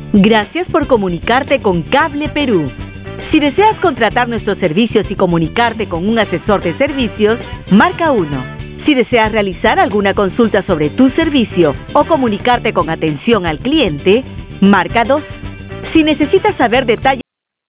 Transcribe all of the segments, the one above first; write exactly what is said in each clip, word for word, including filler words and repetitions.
Gracias por comunicarte con Cable Perú. Si deseas contratar nuestros servicios y comunicarte con un asesor de servicios, marca uno. Si deseas realizar alguna consulta sobre tu servicio o comunicarte con atención al cliente, marca dos. Si necesitas saber detalles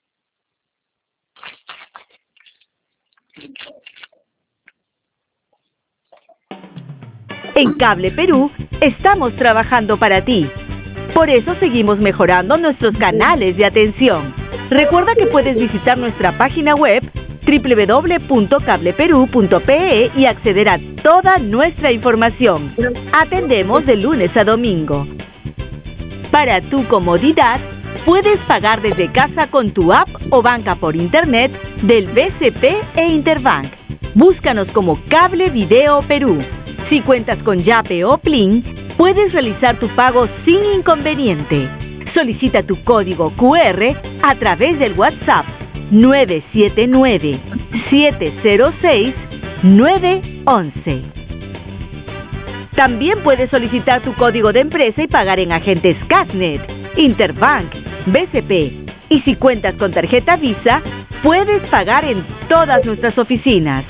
en Cable Perú, estamos trabajando para ti. Por eso seguimos mejorando nuestros canales de atención. Recuerda que puedes visitar nuestra página web doble u doble u doble u punto cable perú punto pe e y acceder a toda nuestra información. Atendemos de lunes a domingo. Para tu comodidad, puedes pagar desde casa con tu app o banca por internet del B C P e Interbank. Búscanos como Cable Video Perú. Si cuentas con Yape o Plin, puedes realizar tu pago sin inconveniente. Solicita tu código cu erre a través del WhatsApp nueve siete nueve, siete cero seis, nueve once. También puedes solicitar tu código de empresa y pagar en agentes Casnet, Interbank, B C P. Y si cuentas con tarjeta Visa, puedes pagar en todas nuestras oficinas.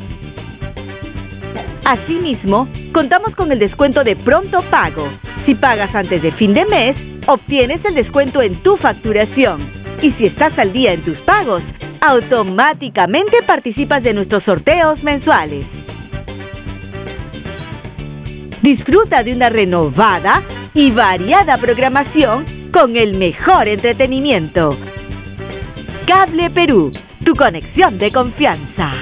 Asimismo, contamos con el descuento de pronto pago. Si pagas antes de fin de mes, obtienes el descuento en tu facturación. Y si estás al día en tus pagos, automáticamente participas de nuestros sorteos mensuales. Disfruta de una renovada y variada programación con el mejor entretenimiento. Cable Perú, tu conexión de confianza.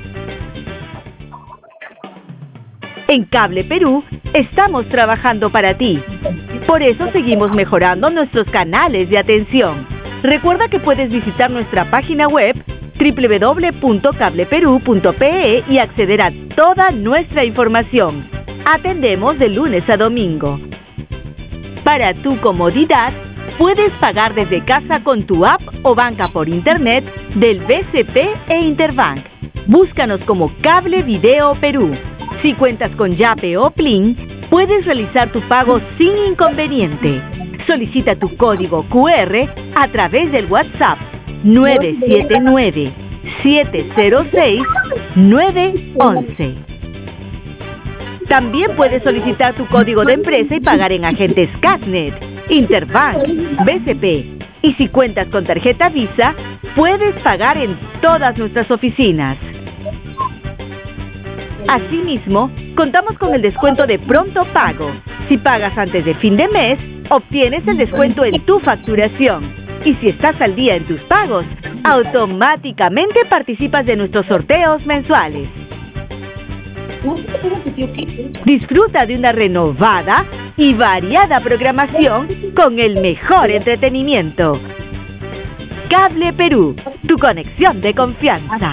En Cable Perú, estamos trabajando para ti. Por eso seguimos mejorando nuestros canales de atención. Recuerda que puedes visitar nuestra página web doble u doble u doble u punto cable perú punto pe e y acceder a toda nuestra información. Atendemos de lunes a domingo. Para tu comodidad, puedes pagar desde casa con tu app o banca por internet del B C P e Interbank. Búscanos como Cable Video Perú. Si cuentas con Yape o Plin, puedes realizar tu pago sin inconveniente. Solicita tu código cu erre a través del WhatsApp nueve siete nueve, siete cero seis, nueve once. También puedes solicitar tu código de empresa y pagar en agentes Casnet, Interbank, B C P. Y si cuentas con tarjeta Visa, puedes pagar en todas nuestras oficinas. Asimismo, contamos con el descuento de pronto pago. Si pagas antes de fin de mes, obtienes el descuento en tu facturación. Y si estás al día en tus pagos, automáticamente participas de nuestros sorteos mensuales. Disfruta de una renovada y variada programación con el mejor entretenimiento. Cable Perú, tu conexión de confianza.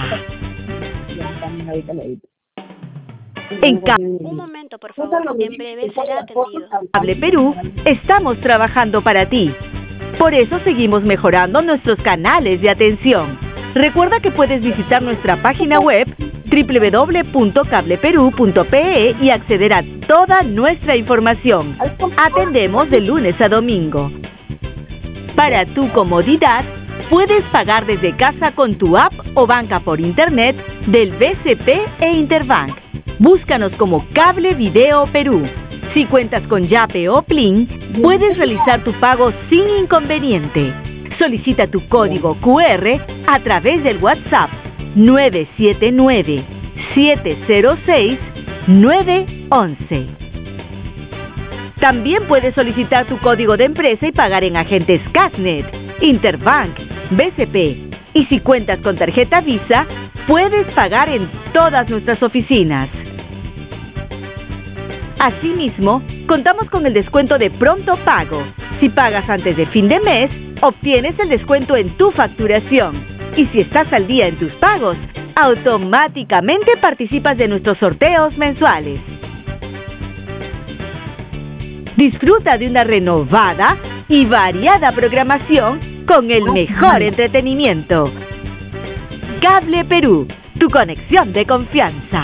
En Ca- Un momento, por favor. En breve será atendido. Cable Perú, estamos trabajando para ti. Por eso seguimos mejorando nuestros canales de atención. Recuerda que puedes visitar nuestra página web doble u doble u doble u punto cable perú punto pe e y acceder a toda nuestra información. Atendemos de lunes a domingo. Para tu comodidad, puedes pagar desde casa con tu app o banca por internet del B C P e Interbank. Búscanos como Cable Video Perú. Si cuentas con Yape o Plin, puedes realizar tu pago sin inconveniente. Solicita tu código cu erre a través del WhatsApp nueve siete nueve, siete cero seis, nueve once. También puedes solicitar tu código de empresa y pagar en agentes Casnet, Interbank, B C P. Y si cuentas con tarjeta Visa, puedes pagar en todas nuestras oficinas. Asimismo, contamos con el descuento de pronto pago. Si pagas antes de fin de mes, obtienes el descuento en tu facturación. Y si estás al día en tus pagos, automáticamente participas de nuestros sorteos mensuales. Disfruta de una renovada y variada programación con el mejor entretenimiento. Cable Perú, tu conexión de confianza.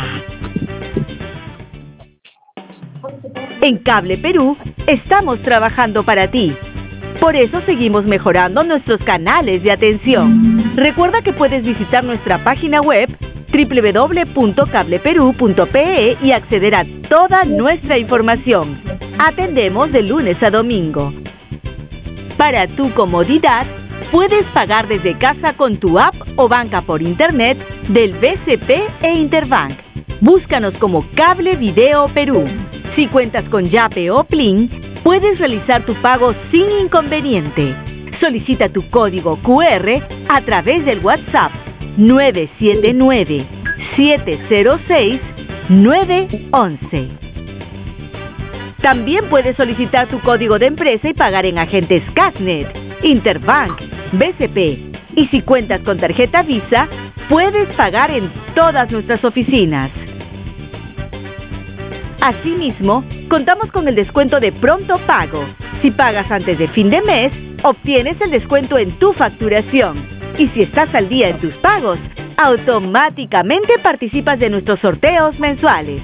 En Cable Perú, estamos trabajando para ti. Por eso seguimos mejorando nuestros canales de atención. Recuerda que puedes visitar nuestra página web doble u doble u doble u punto cable perú punto pe e y acceder a toda nuestra información. Atendemos de lunes a domingo. Para tu comodidad, puedes pagar desde casa con tu app o banca por internet del B C P e Interbank. Búscanos como Cable Video Perú. Si cuentas con Yape o Plin, puedes realizar tu pago sin inconveniente. Solicita tu código cu erre a través del WhatsApp nueve siete nueve, siete cero seis, nueve once. También puedes solicitar tu código de empresa y pagar en agentes Casnet, Interbank, B C P. Y si cuentas con tarjeta Visa, puedes pagar en todas nuestras oficinas. Asimismo, contamos con el descuento de pronto pago. Si pagas antes de fin de mes, obtienes el descuento en tu facturación. Y si estás al día en tus pagos, automáticamente participas de nuestros sorteos mensuales.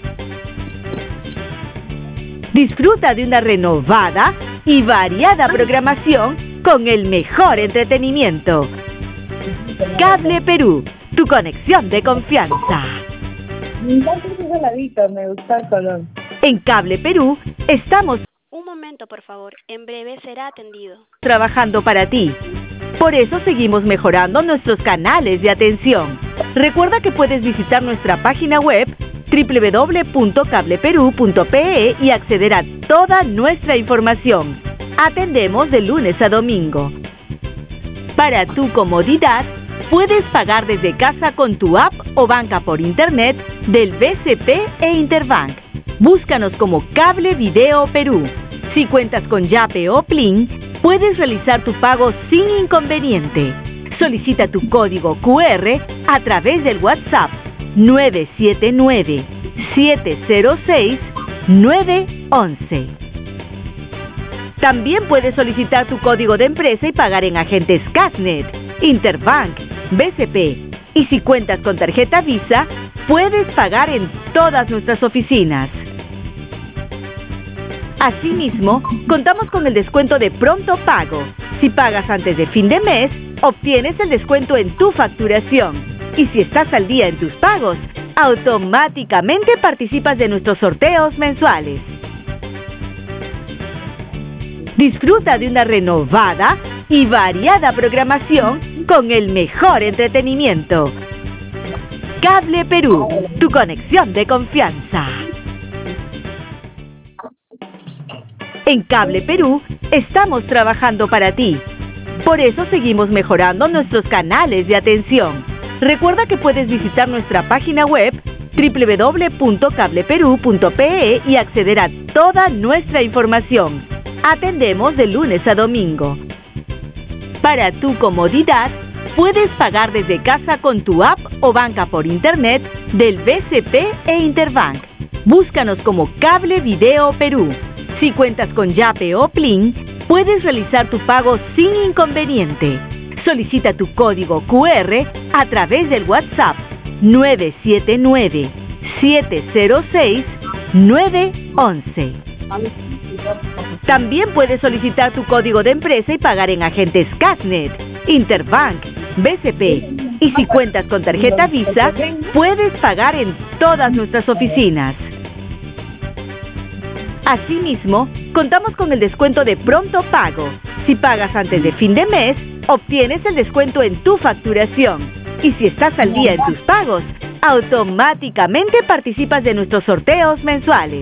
Disfruta de una renovada y variada programación con el mejor entretenimiento. Cable Perú, tu conexión de confianza. Me gusta el color. En Cable Perú estamos Un momento, por favor. En breve será atendido. trabajando para ti. Por eso seguimos mejorando nuestros canales de atención. Recuerda que puedes visitar nuestra página web doble u doble u doble u punto cable perú punto pe e y acceder a toda nuestra información. Atendemos de lunes a domingo. Para tu comodidad, puedes pagar desde casa con tu app o banca por internet del B C P e Interbank. Búscanos como Cable Video Perú. Si cuentas con Yape o Plin, puedes realizar tu pago sin inconveniente. Solicita tu código cu erre a través del WhatsApp nueve siete nueve, siete cero seis, nueve once. También puedes solicitar tu código de empresa y pagar en agentes Casnet, Interbank, B C P. Y si cuentas con tarjeta Visa, puedes pagar en todas nuestras oficinas. Asimismo, contamos con el descuento de pronto pago. Si pagas antes de fin de mes, obtienes el descuento en tu facturación. Y si estás al día en tus pagos, automáticamente participas de nuestros sorteos mensuales. Disfruta de una renovada y variada programación con el mejor entretenimiento. Cable Perú, tu conexión de confianza. En Cable Perú estamos trabajando para ti. Por eso seguimos mejorando nuestros canales de atención. Recuerda que puedes visitar nuestra página web doble u doble u doble u punto cable perú punto pe e y acceder a toda nuestra información. Atendemos de lunes a domingo. Para tu comodidad, puedes pagar desde casa con tu app o banca por internet del B C P e Interbank. Búscanos como Cable Video Perú. Si cuentas con Yape o Plin, puedes realizar tu pago sin inconveniente. Solicita tu código cu erre a través del WhatsApp nueve siete nueve, siete cero seis, nueve once. También puedes solicitar tu código de empresa y pagar en agentes Casnet, Interbank, B C P. Y si cuentas con tarjeta Visa, puedes pagar en todas nuestras oficinas. Asimismo, contamos con el descuento de pronto pago. Si pagas antes de fin de mes, obtienes el descuento en tu facturación. Y si estás al día en tus pagos, automáticamente participas de nuestros sorteos mensuales.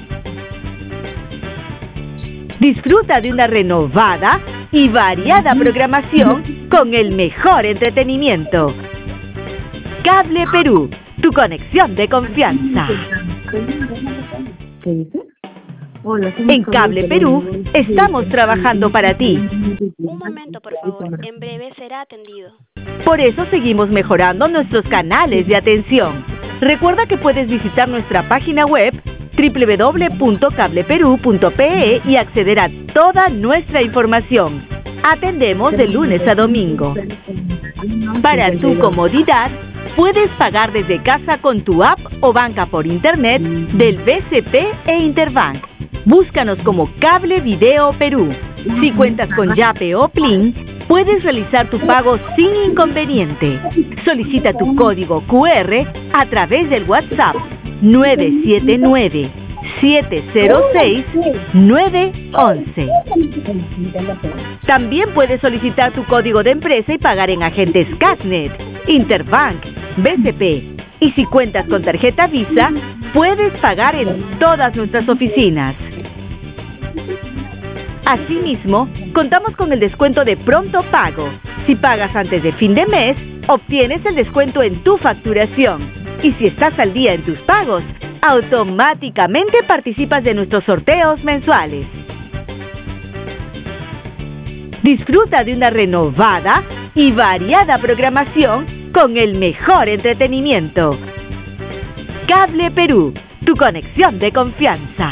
Disfruta de una renovada y variada programación con el mejor entretenimiento. Cable Perú, tu conexión de confianza. ¿Qué dice? En Cable Perú estamos trabajando para ti. Un momento, por favor. En breve será atendido. Por eso seguimos mejorando nuestros canales de atención. Recuerda que puedes visitar nuestra página web doble u doble u doble u punto cable perú punto pe e y acceder a toda nuestra información. Atendemos de lunes a domingo. Para tu comodidad, puedes pagar desde casa con tu app o banca por internet del B C P e Interbank. Búscanos como Cable Video Perú. Si cuentas con Yape o Plin, puedes realizar tu pago sin inconveniente. Solicita tu código Q R a través del WhatsApp nueve siete nueve, siete cero seis, nueve once. También puedes solicitar tu código de empresa y pagar en agentes Casnet, Interbank, B C P. Y si cuentas con tarjeta Visa, puedes pagar en todas nuestras oficinas. Asimismo, contamos con el descuento de pronto pago. Si pagas antes de fin de mes, obtienes el descuento en tu facturación. Y si estás al día en tus pagos, automáticamente participas de nuestros sorteos mensuales. Disfruta de una renovada y variada programación con el mejor entretenimiento. Cable Perú, tu conexión de confianza.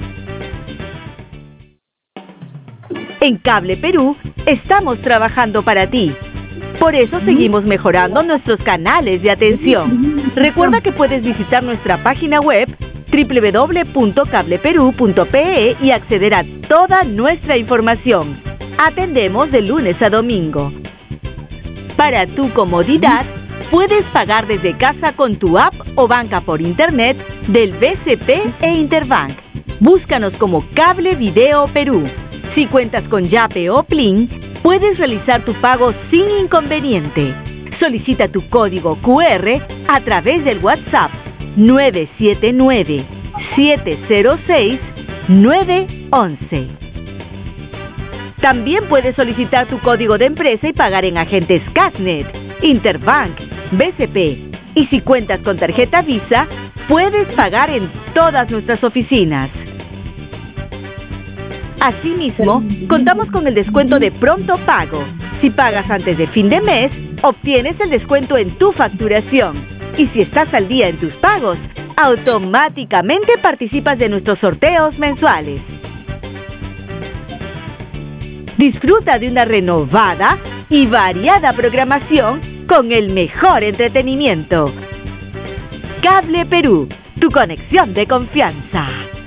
En Cable Perú estamos trabajando para ti. Por eso seguimos mejorando nuestros canales de atención. Recuerda que puedes visitar nuestra página web doble u doble u doble u punto cable perú punto pe e y acceder a toda nuestra información. Atendemos de lunes a domingo. Para tu comodidad, puedes pagar desde casa con tu app o banca por internet del B C P e Interbank. Búscanos como Cable Video Perú. Si cuentas con Yape o Plin, puedes realizar tu pago sin inconveniente. Solicita tu código Q R a través del WhatsApp nueve siete nueve, siete cero seis, nueve once. También puedes solicitar tu código de empresa y pagar en agentes Casnet, Interbank, B C P. Y si cuentas con tarjeta Visa, puedes pagar en todas nuestras oficinas. Asimismo, contamos con el descuento de pronto pago. Si pagas antes de fin de mes, obtienes el descuento en tu facturación. Y si estás al día en tus pagos, automáticamente participas de nuestros sorteos mensuales. Disfruta de una renovada y variada programación con el mejor entretenimiento. Cable Perú, tu conexión de confianza.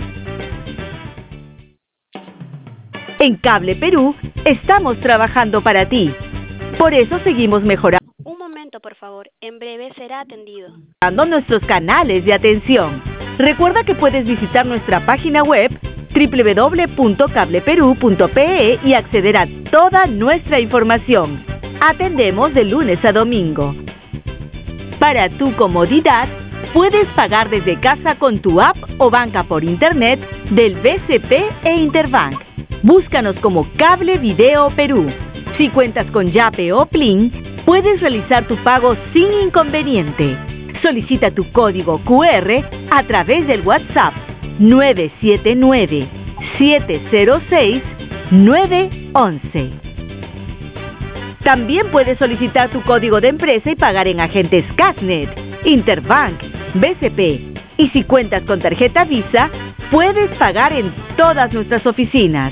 En Cable Perú estamos trabajando para ti. Por eso seguimos mejorando Un momento, por favor. En breve será atendido. nuestros canales de atención. Recuerda que puedes visitar nuestra página web doble u doble u doble u punto cable perú punto pe e y acceder a toda nuestra información. Atendemos de lunes a domingo. Para tu comodidad, puedes pagar desde casa con tu app o banca por internet del B C P e Interbank. Búscanos como Cable Video Perú. Si cuentas con Yape o Plin, puedes realizar tu pago sin inconveniente. Solicita tu código Q R a través del WhatsApp nueve siete nueve, siete cero seis, nueve once. También puedes solicitar tu código de empresa y pagar en agentes Casnet, Interbank, B C P. Y si cuentas con tarjeta Visa, puedes pagar en todas nuestras oficinas.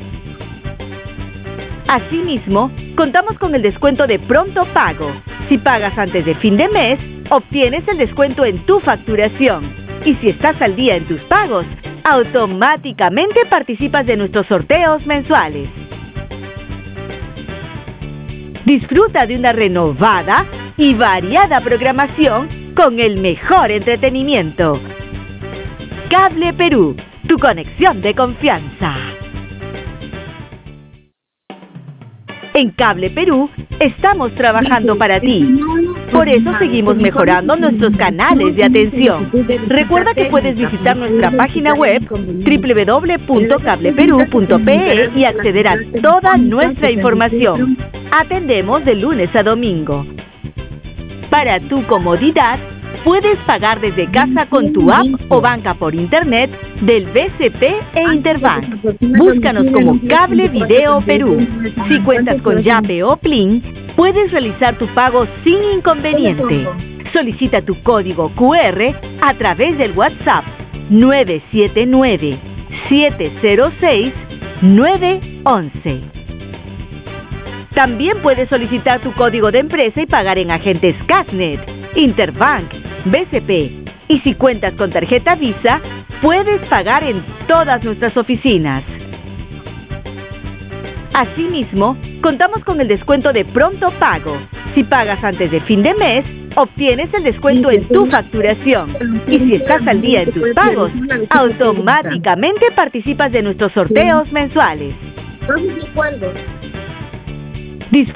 Asimismo, contamos con el descuento de pronto pago. Si pagas antes de fin de mes, obtienes el descuento en tu facturación. Y si estás al día en tus pagos, automáticamente participas de nuestros sorteos mensuales. Disfruta de una renovada y variada programación con el mejor entretenimiento. Cable Perú, tu conexión de confianza. En Cable Perú estamos trabajando para ti. Por eso seguimos mejorando nuestros canales de atención. Recuerda que puedes visitar nuestra página web doble u doble u doble u punto cable perú punto pe e y acceder a toda nuestra información. Atendemos de lunes a domingo. Para tu comodidad, puedes pagar desde casa con tu app o banca por internet del B C P e Interbank. Búscanos como Cable Video Perú. Si cuentas con Yape o Plin, puedes realizar tu pago sin inconveniente. Solicita tu código Q R a través del WhatsApp nueve siete nueve, siete cero seis, nueve once. También puedes solicitar tu código de empresa y pagar en agentes Casnet, Interbank, B C P. Y si cuentas con tarjeta Visa, puedes pagar en todas nuestras oficinas. Asimismo, contamos con el descuento de pronto pago. Si pagas antes de fin de mes, obtienes el descuento en tu facturación. Y si estás al día en tus pagos, automáticamente participas de nuestros sorteos mensuales. No sé si cuándo.